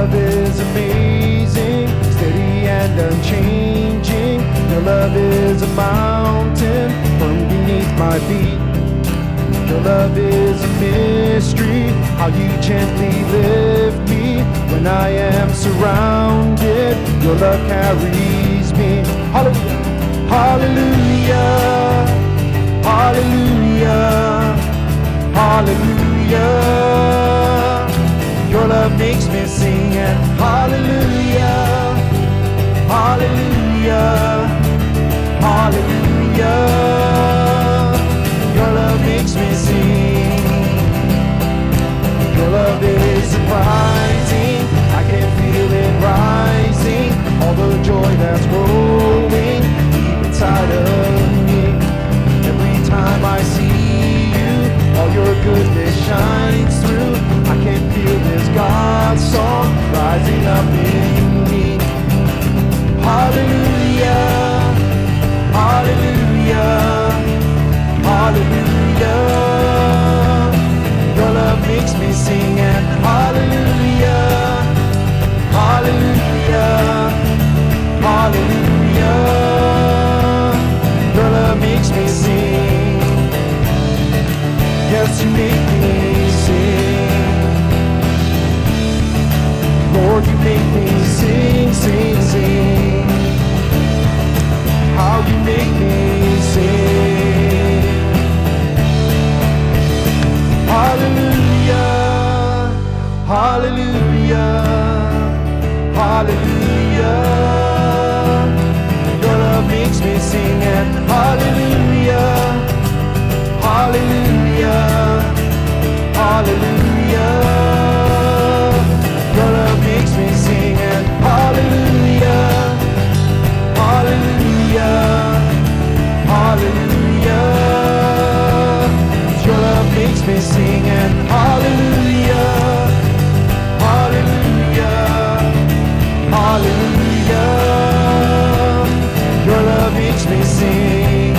love is amazing, steady and unchanging. Your love is a mountain firm beneath my feet. Your love is a mystery, how you gently lift me when I am surrounded. Your love carries me. Hallelujah, hallelujah, hallelujah, hallelujah. Your love makes me sing and hallelujah, hallelujah, hallelujah. Your love makes me sing. Your love is surprising, I can feel it rising. All the joy that's growing deep inside of me. Every time I see you, all your goodness shines through. I can feel this God song rising up in me. Hallelujah, hallelujah, hallelujah. Your love makes me sing and hallelujah, hallelujah, hallelujah. Your love makes me sing. Yes, you make me sing. Lord, you make me sing, sing, sing. How you make me sing. Hallelujah, hallelujah, hallelujah. Your love makes me sing and hallelujah, hallelujah, hallelujah. Your love makes me sing and hallelujah, hallelujah, hallelujah. Your love makes me sing and hallelujah, hallelujah, hallelujah. Your love makes me sing.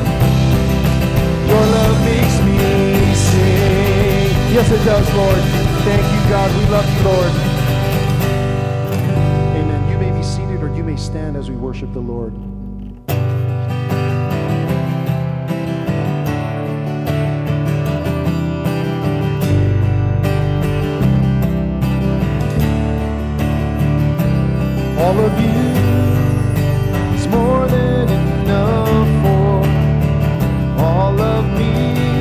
Your love makes me sing. Yes, it does, Lord. Thank you, God. We love you, Lord. Amen. You may be seated or you may stand as we worship the Lord. All of you is more than enough for all of me,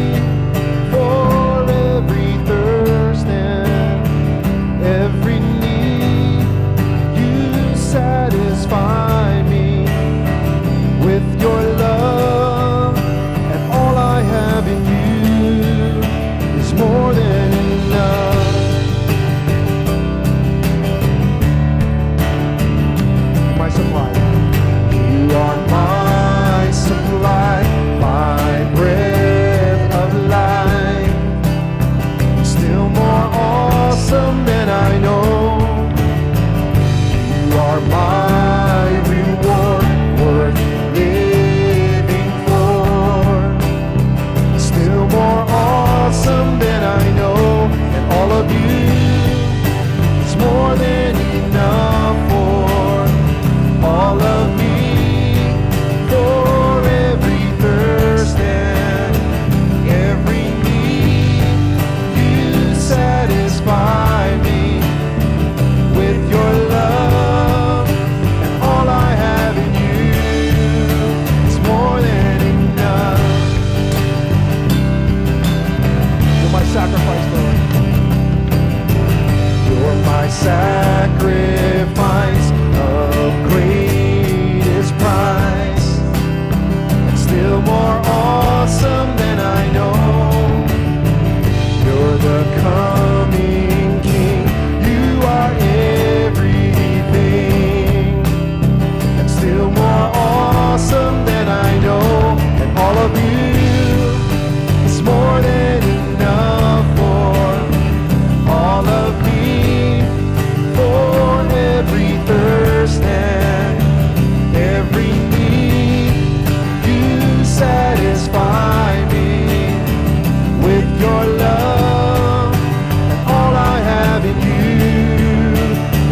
for every thirst and every need. You satisfy me with your love, and all I have in you is more than enough. Supply. You are my supply, my breath of life. Still more awesome than I know. You are my reward, worth living for. Still more awesome than I know. And all of you is more than enough for all of me, for every thirst and every need. You satisfy me with your love, and all I have in you is more than enough. You're my sacrifice, Lord. You're my sacrifice of greatest price, and still more awesome than I know. You're the coming King, you are everything, and still more awesome than I know. And all of you is more than enough for all of me, for every thirst and every need. You satisfy me with your love, and all I have in you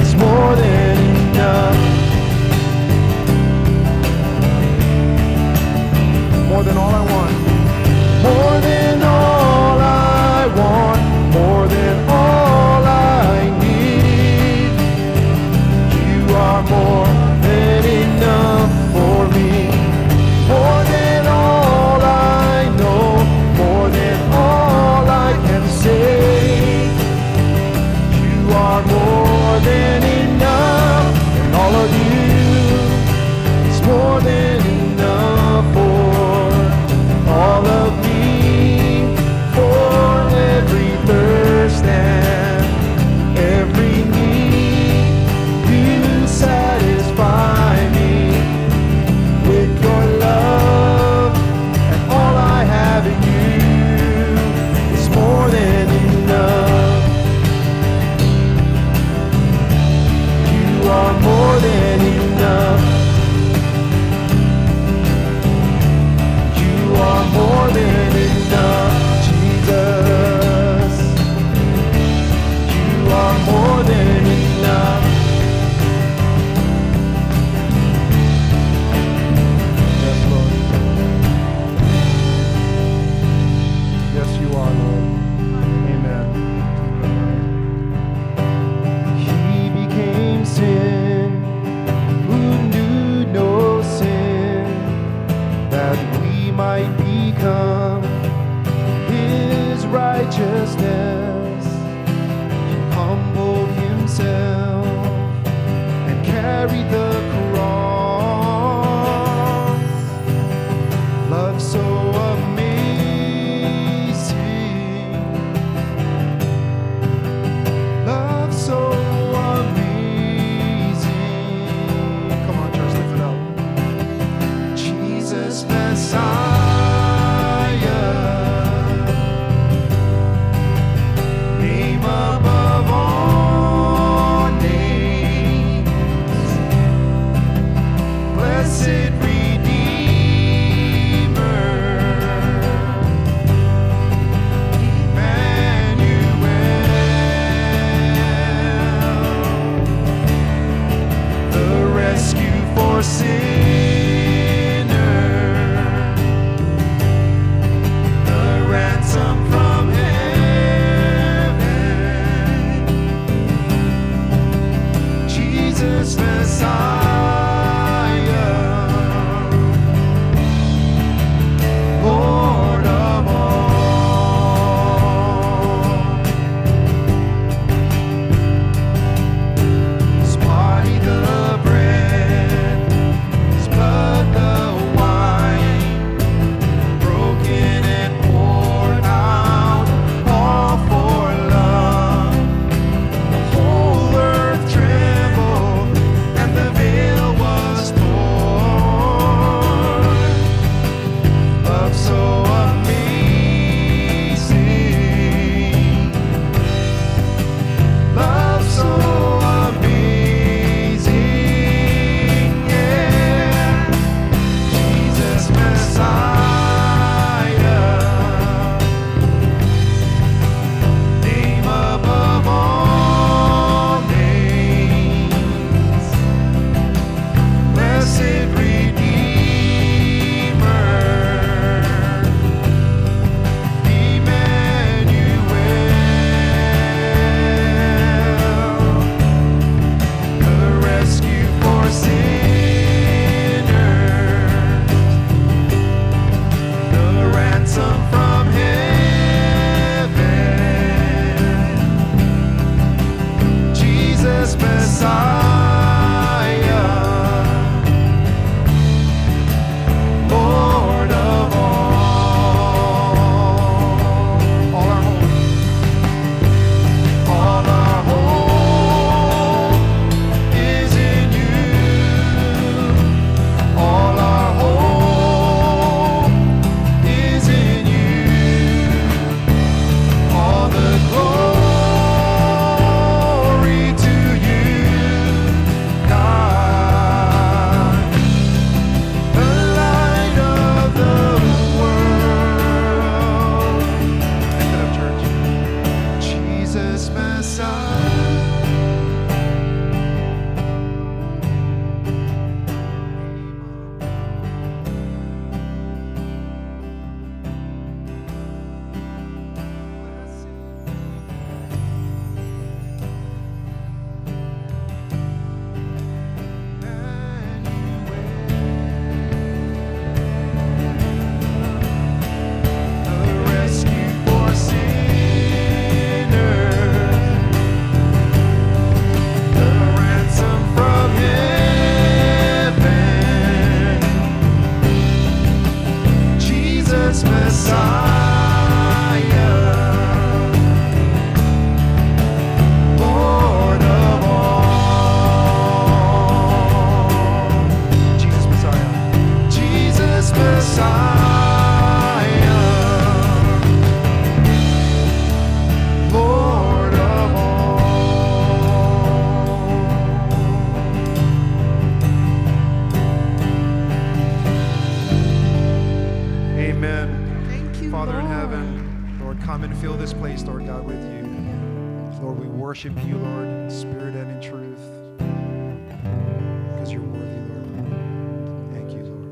fill this place, Lord God, with you. Lord, we worship you, Lord, in spirit and in truth, because you're worthy, Lord. Thank you, Lord.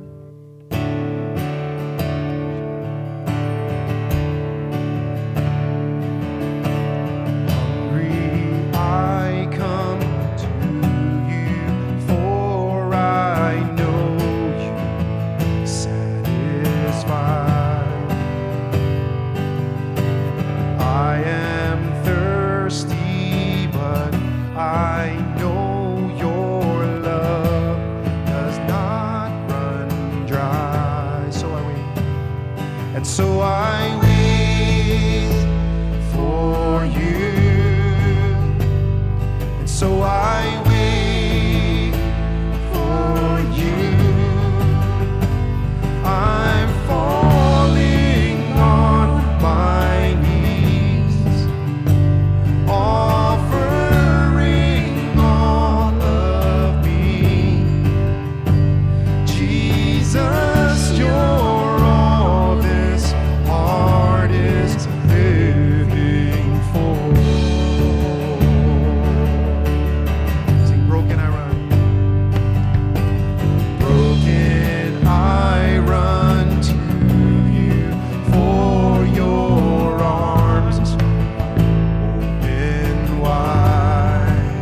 Hungry I come to you, for I know you satisfy. I am thirsty, but I know your love does not run dry. So I wait, and so I wait for you, and so I wait for you. I'm falling on my knees, offering all of me. Jesus, you're all this heart is living for. Sing, broken I run. Broken I run to you, for your arms open wide.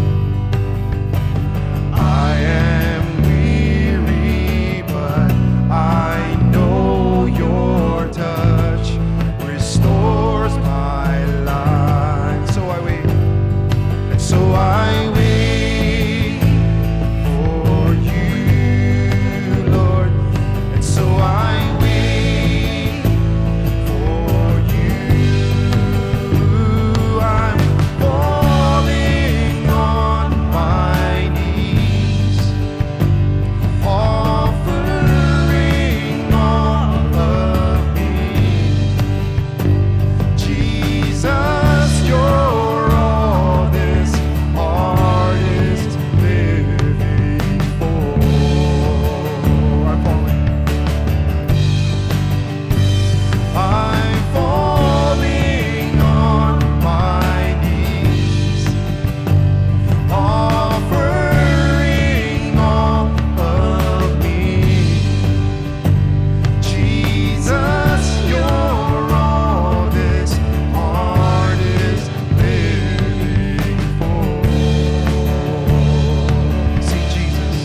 I am weary, but I know your touch restores my life. So I wait, and so I wait for you, Lord, and so I wait for you. I'm falling on my knees, offering all of me. Jesus, you're all this heart is living for. I'm falling on my knees, offering all of me. Jesus, you're all this heart is living for. See, Jesus,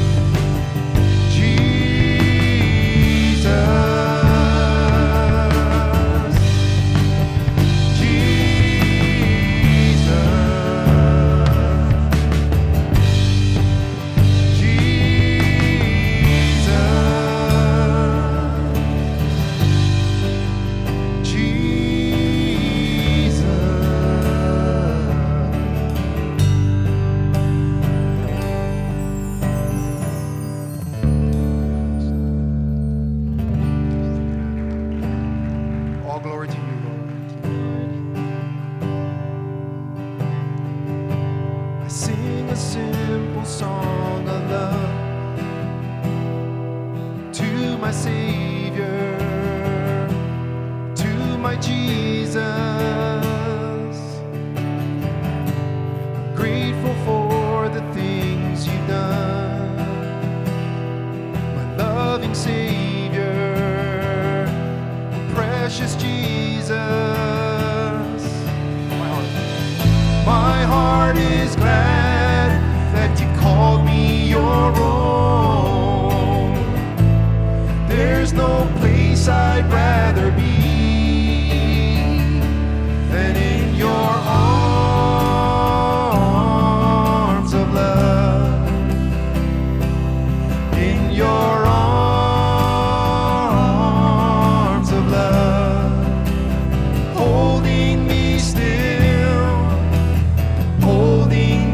Jesus, all glory to you, Lord. I sing a simple song of love to my Savior, to my Jesus. I'm grateful for the things you've done, my loving Savior, precious Jesus. My heart is glad that you called me your own. There's no place I'd rather be than in your arms of love, in your arms of love, holding me still, holding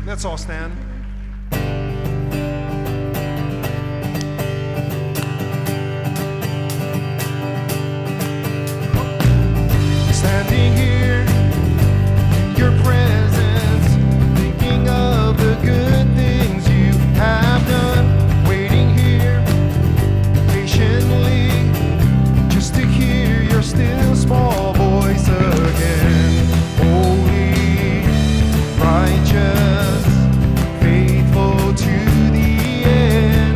Let's all stand. Standing here in your presence, thinking of the good things you have done, waiting here patiently just to hear your still small voice again. Holy, righteous, faithful to the end,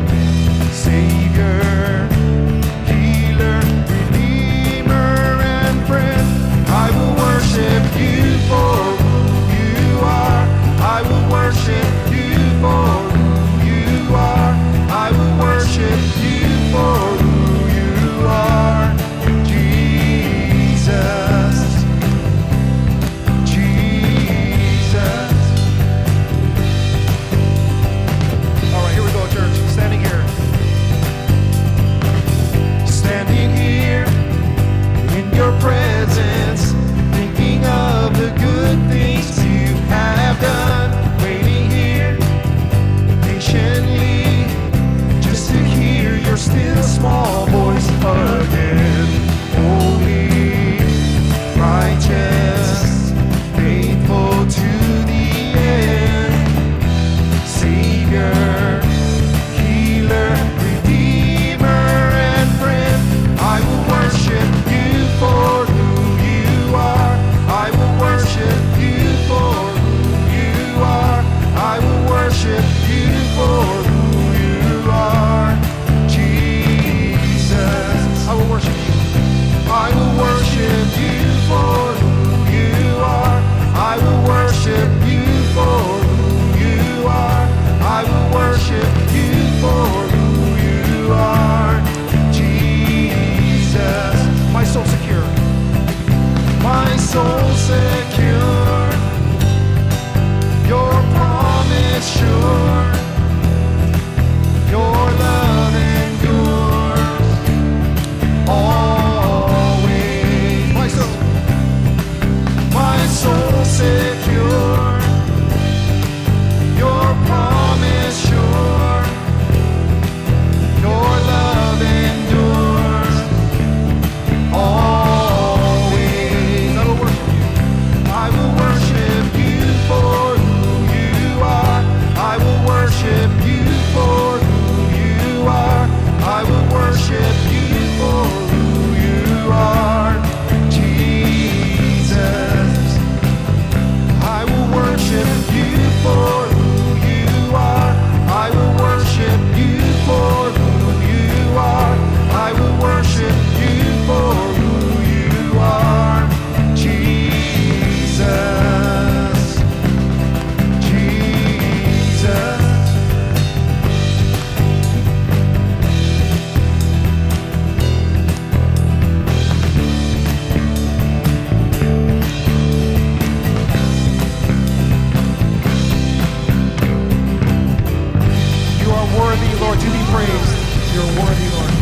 Savior, healer, redeemer, and friend. I will worship you for who you are. I will worship you for who you are. I will worship you for who you are. Jesus, Jesus. All right, here we go, church. Standing here. Standing here in your presence, thinking of the good things you have done, waiting here patiently just to hear your still small voice again. Holy, righteous, faithful to the end, Savior, healer, redeemer, and friend. I will worship you for who you are. I will worship you for who you are. I will worship you for who you are. Jesus, I will worship you. I will worship you for who you are. I will worship you for who you are. I will worship you for who you are. Jesus, my soul secure. My soul secure. Your promise sure. Your love endures always. My soul secure. Your promise sure. Your love endures always. I will worship you for who you are. I will worship you for who you are. I will worship you for who you are. Jesus, I will worship you for who you are. I will worship you for who you are. I will worship you for who you are. Jesus, Jesus. You are worthy, Lord, to be praised. You're worthy, Lord.